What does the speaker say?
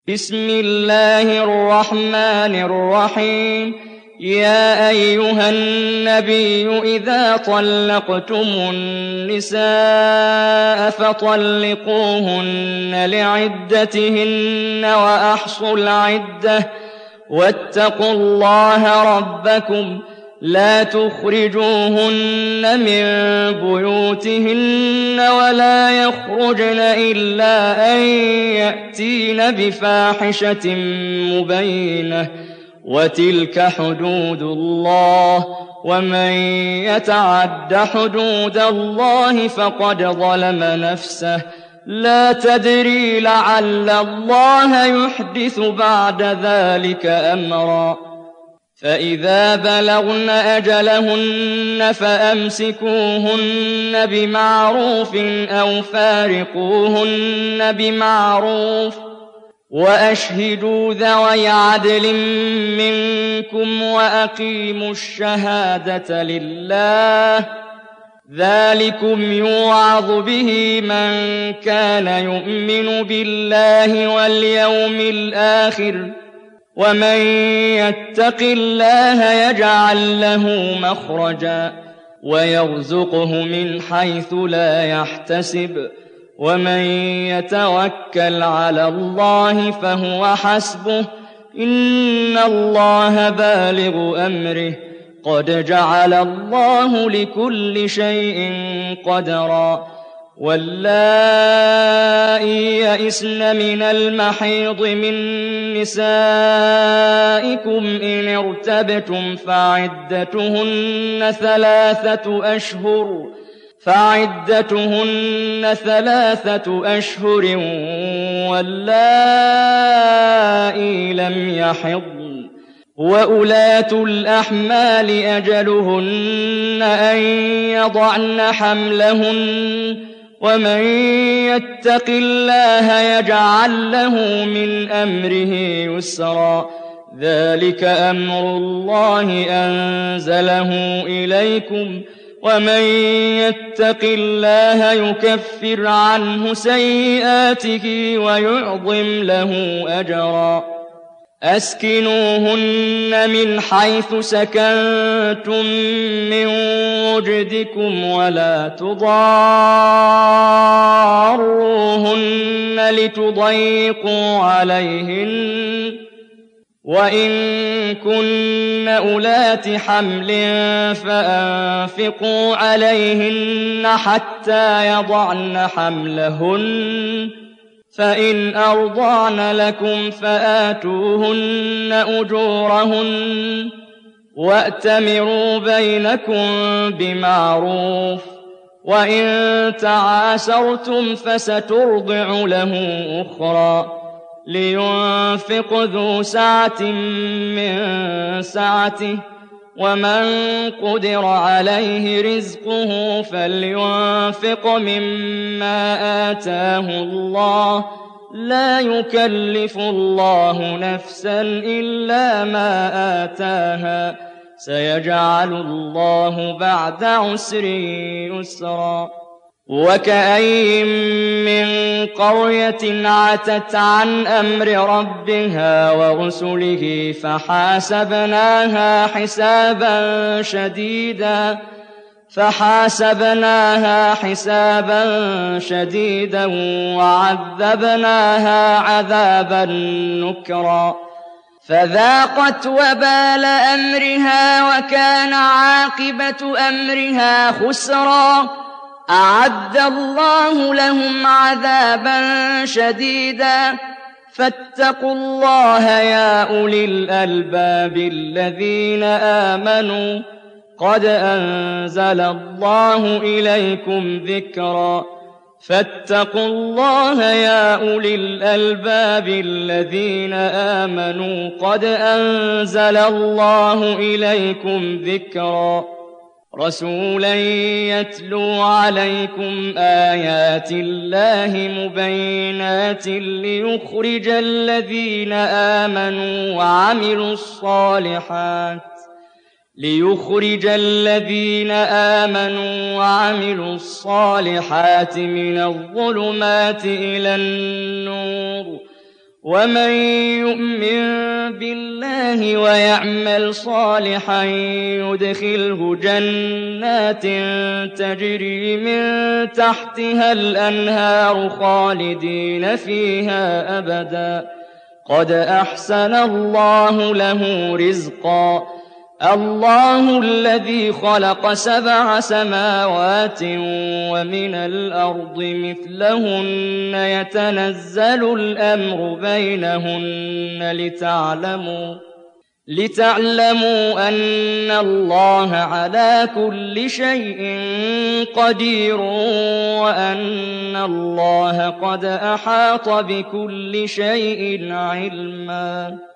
بسم الله الرحمن الرحيم يا أيها النبي إذا طلقتم النساء فطلقوهن لعدتهن وأحصوا العدة واتقوا الله ربكم لا تخرجوهن من بيوتهن ولا يخرجن إلا أن يأتين بفاحشة مبينة وتلك حدود الله ومن يتعد حدود الله فقد ظلم نفسه لا تدري لعل الله يحدث بعد ذلك أمرا فإذا بلغن أجلهن فأمسكوهن بمعروف أو فارقوهن بمعروف وأشهدوا ذوي عدل منكم وأقيموا الشهادة لله ذلكم يوعظ به من كان يؤمن بالله واليوم الآخر ومن يتق الله يجعل له مخرجا ويرزقه من حيث لا يحتسب ومن يتوكل على الله فهو حسبه إن الله بالغ أمره قد جعل الله لكل شيء قدرا واللائي يئسن من المحيض من نسائكم إن ارتبتم فعدتهن ثلاثة أشهر واللائي لم يحضن وأولاة الأحمال أجلهن أن يضعن حملهن ومن يتق الله يجعل له من أمره يسرا ذلك أمر الله أنزله إليكم ومن يتق الله يكفر عنه سيئاته ويعظم له أجرا أسكنوهن من حيث سكنتم من وجدكم ولا تضاروهن لتضيقوا عليهن وإن كن أولات حمل فأنفقوا عليهن حتى يضعن حملهن فإن أرضعن لكم فآتوهن أجورهن وأتمروا بينكم بمعروف وإن تعاسرتم فسترضع له أخرى لينفق ذو سعة من سعته ومن قدر عليه رزقه فلينفق مما آتاه الله لا يكلف الله نفسا إلا ما آتاها سيجعل الله بعد عسر يسرا وكأين من قرية عتت عن أمر ربها ورسله فحاسبناها حسابا شديدا وعذبناها عذابا نكرا فذاقت وبال أمرها وكان عاقبة أمرها خسرا أعد الله لهم عذابا شديدا فاتقوا الله يا أولي الألباب الذين آمنوا قد أنزل الله إليكم ذكرا فاتقوا الله يا أولي الألباب الذين آمنوا قد أنزل الله إليكم ذكرا رسولا يتلو عليكم آيات الله مبينات ليخرج الذين آمنوا وعملوا الصالحات من الظلمات إلى النور ومن يؤمن بالله ويعمل صالحا يدخله جنات تجري من تحتها الأنهار خالدين فيها أبدا قد أحسن الله له رزقا الله الذي خلق 7 سماوات ومن الأرض مثلهن يتنزل الأمر بينهن لتعلموا أن الله على كل شيء قدير وأن الله قد أحاط بكل شيء علما